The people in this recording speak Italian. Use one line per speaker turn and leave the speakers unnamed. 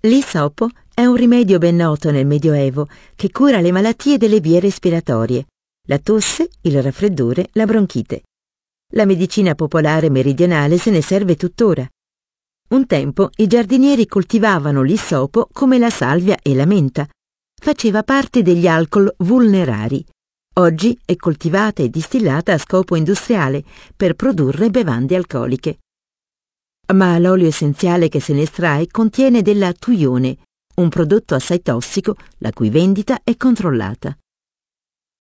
L'issopo è un rimedio ben noto nel Medioevo che cura le malattie delle vie respiratorie, la tosse, il raffreddore, la bronchite. La medicina popolare meridionale se ne serve tuttora. Un tempo i giardinieri coltivavano l'issopo come la salvia e la menta. Faceva parte degli alcol vulnerari. Oggi è coltivata e distillata a scopo industriale per produrre bevande alcoliche. Ma l'olio essenziale che se ne estrae contiene della tuione, un prodotto assai tossico, la cui vendita è controllata.